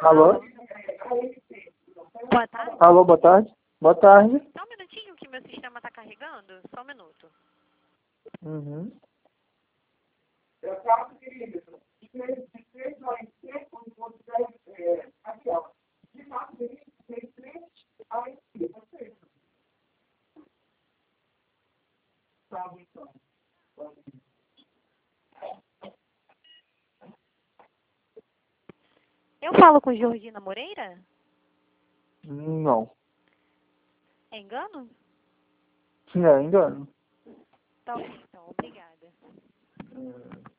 Alô? Boa tarde. Alô, boa tarde. Boa tarde. Só um minutinho que meu sistema está carregando. Só um minuto. Uhum. Eu falo com Georgina Moreira? Não. É engano? É engano. Tá ok, então. Obrigada.